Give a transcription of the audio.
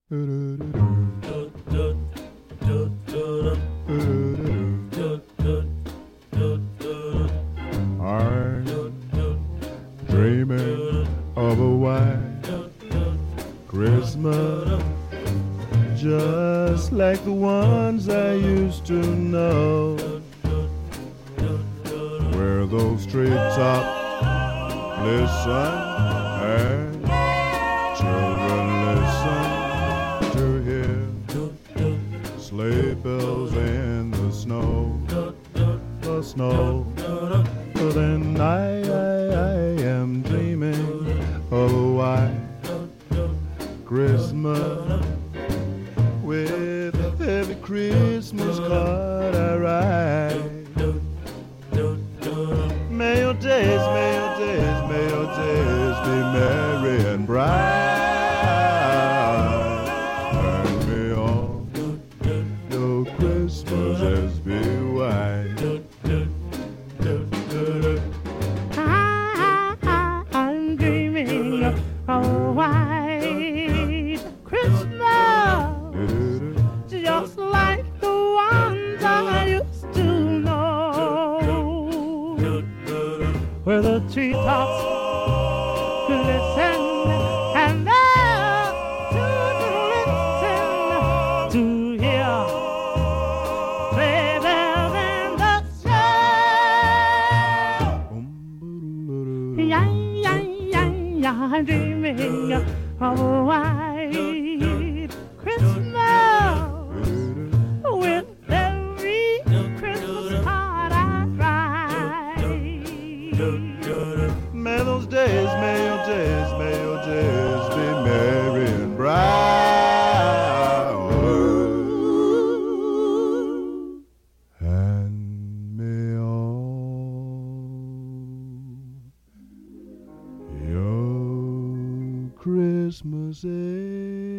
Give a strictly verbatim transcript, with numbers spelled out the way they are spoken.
dreaming of a white Christmas, just like the ones I used to know, where those treetops listen and children listen to hear sleigh bells in the snow, the snow. But then I, I, I am dreaming of a white Christmas, with every Christmas card I write. May your days, may your days, may your days be merry and bright, and may all your Christmases be white. I'm dreaming of a white Christmas, just like the ones I used to know, where the treetops glisten and the children listen to hear sleigh bells in the snow. Yeah, yeah, yeah, yeah, I'm dreaming of a white Christmas, with every Christmas card I write. May those days, may your days, may your days be merry and bright, and may all your Christmases